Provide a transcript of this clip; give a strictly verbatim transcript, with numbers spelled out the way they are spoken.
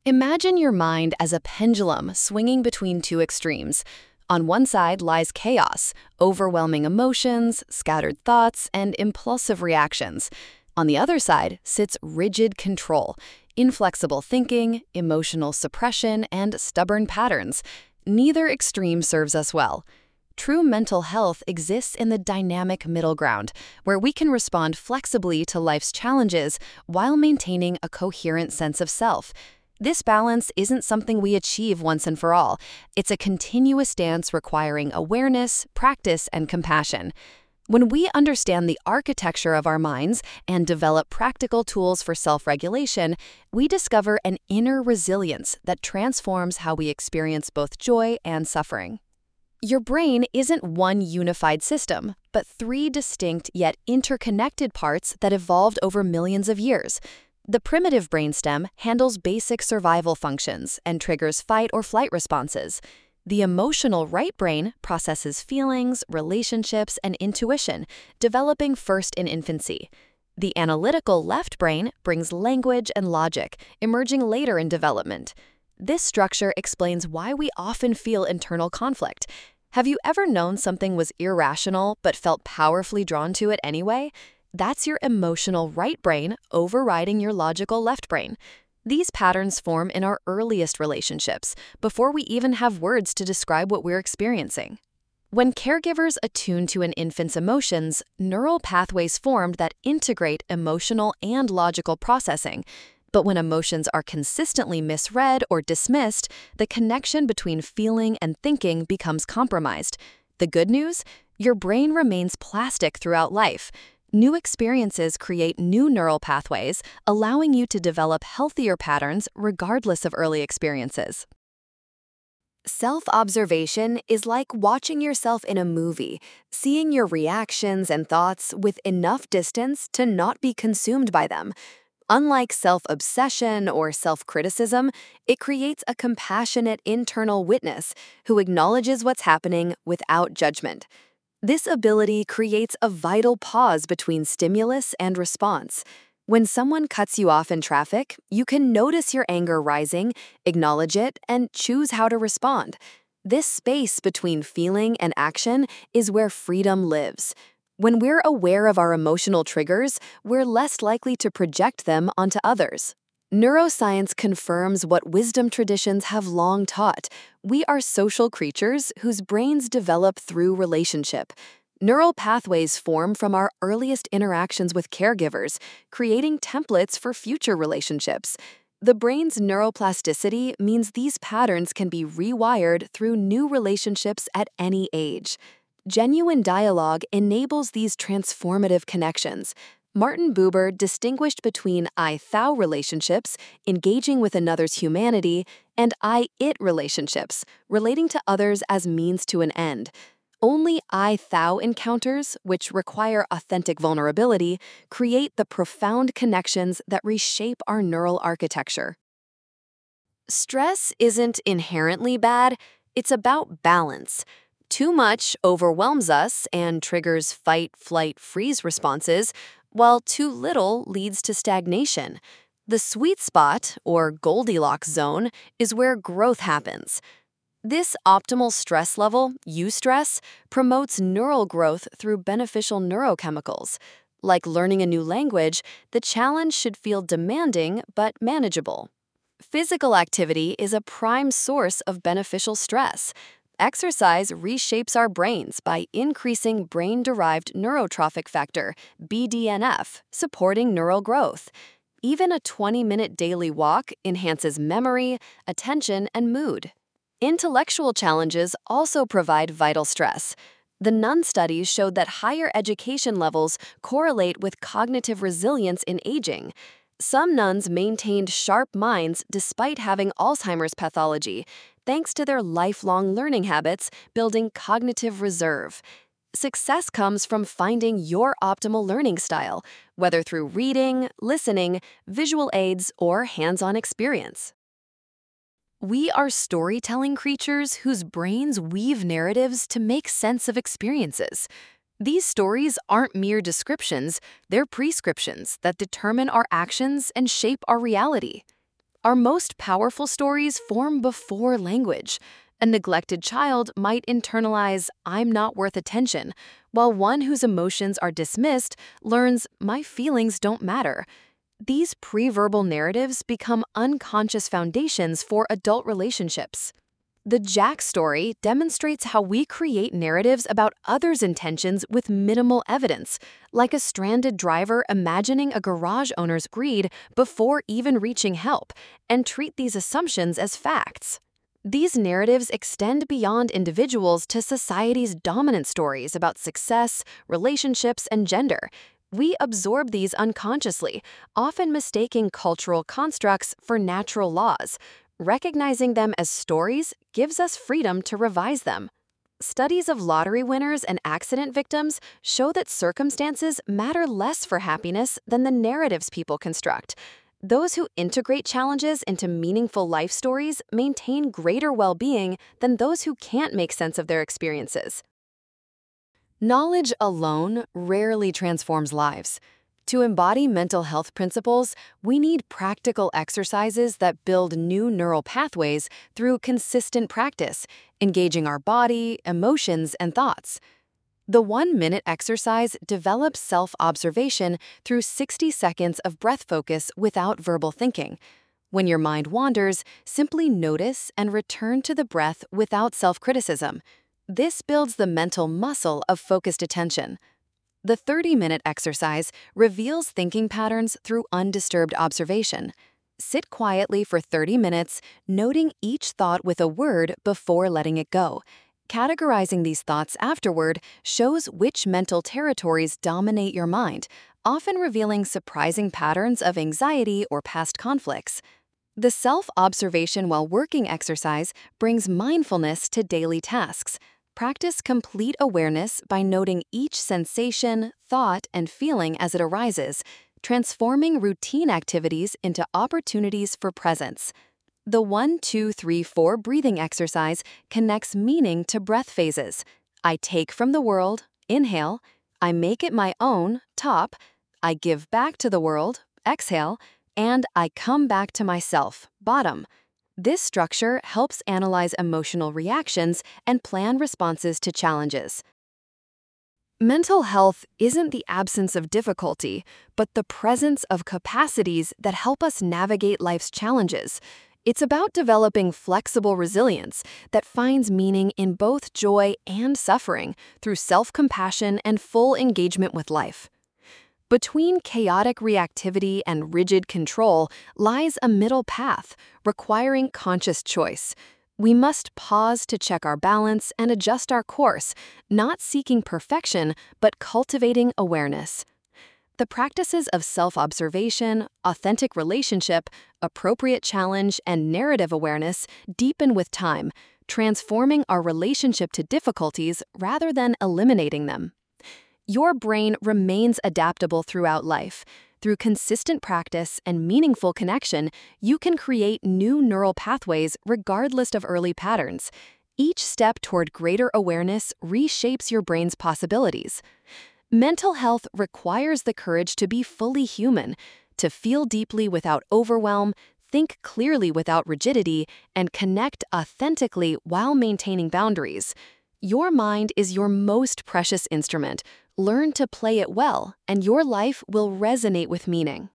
Imagine your mind as a pendulum swinging between two extremes. On one side lies chaos, overwhelming emotions, scattered thoughts, and impulsive reactions. On the other side sits rigid control, inflexible thinking, emotional suppression, and stubborn patterns. Neither extreme serves us well. True mental health exists in the dynamic middle ground, where we can respond flexibly to life's challenges while maintaining a coherent sense of self. This balance isn't something we achieve once and for all. It's a continuous dance requiring awareness, practice, and compassion. When we understand the architecture of our minds and develop practical tools for self-regulation, we discover an inner resilience that transforms how we experience both joy and suffering. Your brain isn't one unified system, but three distinct yet interconnected parts that evolved over millions of years. The primitive brainstem handles basic survival functions and triggers fight or flight responses. The emotional right brain processes feelings, relationships, and intuition, developing first in infancy. The analytical left brain brings language and logic, emerging later in development. This structure explains why we often feel internal conflict. Have you ever known something was irrational but felt powerfully drawn to it anyway? That's your emotional right brain overriding your logical left brain. These patterns form in our earliest relationships, before we even have words to describe what we're experiencing. When caregivers attune to an infant's emotions, neural pathways formed that integrate emotional and logical processing. But when emotions are consistently misread or dismissed, the connection between feeling and thinking becomes compromised. The good news? Your brain remains plastic throughout life. New experiences create new neural pathways, allowing you to develop healthier patterns regardless of early experiences. Self-observation is like watching yourself in a movie, seeing your reactions and thoughts with enough distance to not be consumed by them. Unlike self-obsession or self-criticism, it creates a compassionate internal witness who acknowledges what's happening without judgment. This ability creates a vital pause between stimulus and response. When someone cuts you off in traffic, you can notice your anger rising, acknowledge it, and choose how to respond. This space between feeling and action is where freedom lives. When we're aware of our emotional triggers, we're less likely to project them onto others. Neuroscience confirms what wisdom traditions have long taught. We are social creatures whose brains develop through relationship. Neural pathways form from our earliest interactions with caregivers, creating templates for future relationships. The brain's neuroplasticity means these patterns can be rewired through new relationships at any age. Genuine dialogue enables these transformative connections. Martin Buber distinguished between I-thou relationships, engaging with another's humanity, and I-it relationships, relating to others as means to an end. Only I-thou encounters, which require authentic vulnerability, create the profound connections that reshape our neural architecture. Stress isn't inherently bad, it's about balance. Too much overwhelms us and triggers fight, flight, freeze responses, while too little leads to stagnation. The sweet spot, or Goldilocks zone, is where growth happens. This optimal stress level, eustress, promotes neural growth through beneficial neurochemicals. Like learning a new language, the challenge should feel demanding but manageable. Physical activity is a prime source of beneficial stress. Exercise reshapes our brains by increasing brain-derived neurotrophic factor, B D N F, supporting neural growth. Even a twenty-minute daily walk enhances memory, attention, and mood. Intellectual challenges also provide vital stress. The N U N studies showed that higher education levels correlate with cognitive resilience in aging. Some nuns maintained sharp minds despite having Alzheimer's pathology, thanks to their lifelong learning habits, building cognitive reserve. Success comes from finding your optimal learning style, whether through reading, listening, visual aids, or hands-on experience. We are storytelling creatures whose brains weave narratives to make sense of experiences. These stories aren't mere descriptions, they're prescriptions that determine our actions and shape our reality. Our most powerful stories form before language. A neglected child might internalize, "I'm not worth attention," while one whose emotions are dismissed learns, "My feelings don't matter." These pre-verbal narratives become unconscious foundations for adult relationships. The Jack story demonstrates how we create narratives about others' intentions with minimal evidence, like a stranded driver imagining a garage owner's greed before even reaching help, and treat these assumptions as facts. These narratives extend beyond individuals to society's dominant stories about success, relationships, and gender. We absorb these unconsciously, often mistaking cultural constructs for natural laws. Recognizing them as stories gives us freedom to revise them. Studies of lottery winners and accident victims show that circumstances matter less for happiness than the narratives people construct. Those who integrate challenges into meaningful life stories maintain greater well-being than those who can't make sense of their experiences. Knowledge alone rarely transforms lives. To embody mental health principles, we need practical exercises that build new neural pathways through consistent practice, engaging our body, emotions, and thoughts. The one-minute exercise develops self-observation through sixty seconds of breath focus without verbal thinking. When your mind wanders, simply notice and return to the breath without self-criticism. This builds the mental muscle of focused attention. The thirty-minute exercise reveals thinking patterns through undisturbed observation. Sit quietly for thirty minutes, noting each thought with a word before letting it go. Categorizing these thoughts afterward shows which mental territories dominate your mind, often revealing surprising patterns of anxiety or past conflicts. The self-observation while working exercise brings mindfulness to daily tasks. Practice complete awareness by noting each sensation, thought, and feeling as it arises, transforming routine activities into opportunities for presence. The one two three four breathing exercise connects meaning to breath phases. I take from the world, inhale. I make it my own, top. I give back to the world, exhale. And I come back to myself, bottom. This structure helps analyze emotional reactions and plan responses to challenges. Mental health isn't the absence of difficulty, but the presence of capacities that help us navigate life's challenges. It's about developing flexible resilience that finds meaning in both joy and suffering through self-compassion and full engagement with life. Between chaotic reactivity and rigid control lies a middle path, requiring conscious choice. We must pause to check our balance and adjust our course, not seeking perfection, but cultivating awareness. The practices of self-observation, authentic relationship, appropriate challenge, and narrative awareness deepen with time, transforming our relationship to difficulties rather than eliminating them. Your brain remains adaptable throughout life. Through consistent practice and meaningful connection, you can create new neural pathways regardless of early patterns. Each step toward greater awareness reshapes your brain's possibilities. Mental health requires the courage to be fully human, to feel deeply without overwhelm, think clearly without rigidity, and connect authentically while maintaining boundaries. Your mind is your most precious instrument. Learn to play it well, and your life will resonate with meaning.